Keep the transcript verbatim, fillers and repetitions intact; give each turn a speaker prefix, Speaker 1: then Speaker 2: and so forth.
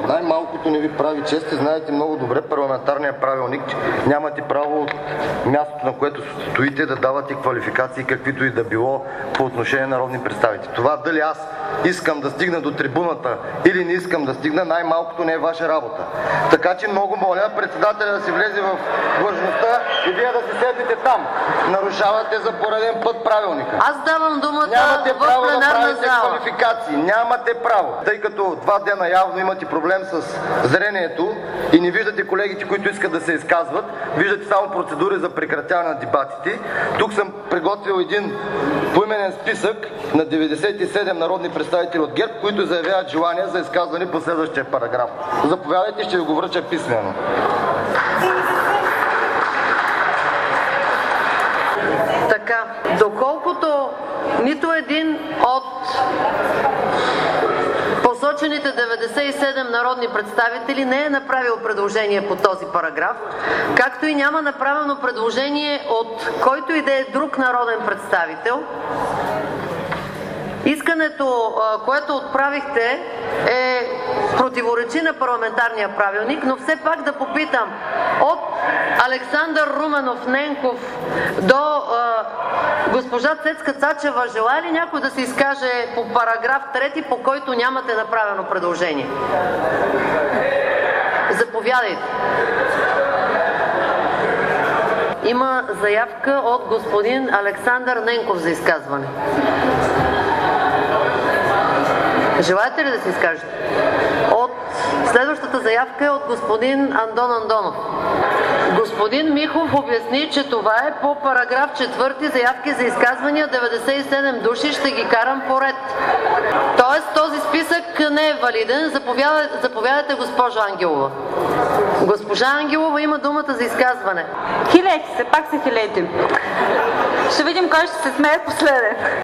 Speaker 1: най-малкото не ви прави чест и знаете много добре парламентарния правилник. Нямате право от мястото, на което стоите, да давате квалификации, каквито и да било по отношение на народни представители. Това дали аз искам да стигна до трибуната или не искам да стигна, най-малкото не е ваша работа. Така че много моля председателя да си влезе в длъжността и вие да се седнете там. Нарушавате за пореден път правилника.
Speaker 2: Аз давам думата
Speaker 1: Нямате
Speaker 2: в
Speaker 1: право да
Speaker 2: пленарна
Speaker 1: правите
Speaker 2: зала.
Speaker 1: квалификации. Нямате право. Тъй като два дена явно имате проблем с зрението и не виждате колегите, които искат да се изказват, виждате само процедури за прекратяване на дебатите. Тук съм приготвил един поименен списък на деветдесет и седем народни представители от ГЕРБ, които заявяват желание за изказване по следващия параграф. Заповядайте, ще ви го връча писмено.
Speaker 2: Така, доколкото нито един от посочените деветдесет и седем народни представители не е направил предложение по този параграф, както и няма направено предложение от който и да е друг народен представител, искането, което отправихте, е противоречи на парламентарния правилник, но все пак да попитам, от Александър Руменов Ненков до а, госпожа Цецка Цачева, желае ли някой да се изкаже по параграф трети, по който нямате направено предложение? Заповядайте. Има заявка от господин Александър Ненков за изказване. Желаете ли да се изкажете? От... Следващата заявка е от господин Андон Андонов. Господин Михов обясни, че това е по параграф четвърти, заявки за изказвания, деветдесет и седем души, ще ги карам по ред. Тоест този списък не е валиден. Заповядайте, заповядайте госпожо Ангелова. Госпожа Ангелова има думата за изказване.
Speaker 3: Хилейте се, пак се хилейте. Ще видим кой ще се смее последен.